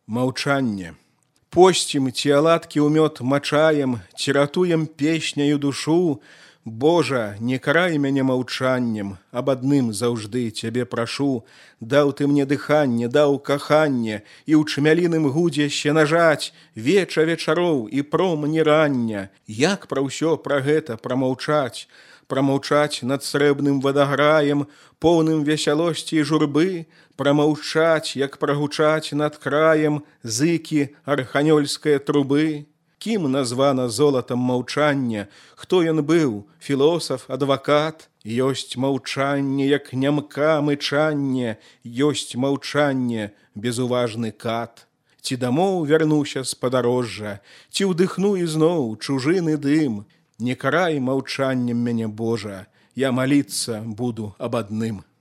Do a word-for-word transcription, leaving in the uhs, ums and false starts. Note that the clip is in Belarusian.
Маўчанне. Посцім ці аладкі ў мёд мачаем, ці ратуем песняю душу. Божа, не карай мяне маўчаннем, аб адным заўжды цябе прашу. Даў ты мне дыханне, даў каханне, і ў чмяліным гудзе ще нажаць веча вечароў і промні рання. Як пра ўсё пра гэта прамаўчаць? Прамаўчаць над срэбным вадаграем, поўным весялосці і журбы, прамаўчаць, як прагучаць над краем зыкі арханёльскае трубы. Кім названа золатам маўчання? Хто ён быў? Філосаф, адвакат? Ёсць маўчанне, як нямка мычанне, ёсць маўчанне, безуважны кат. Ці дамоў вярнуся з падарожжа, ці ўдыхну ізноў чужыны дым. Не карай маўчаннем мяне, Божа, я маліцца буду аб адным.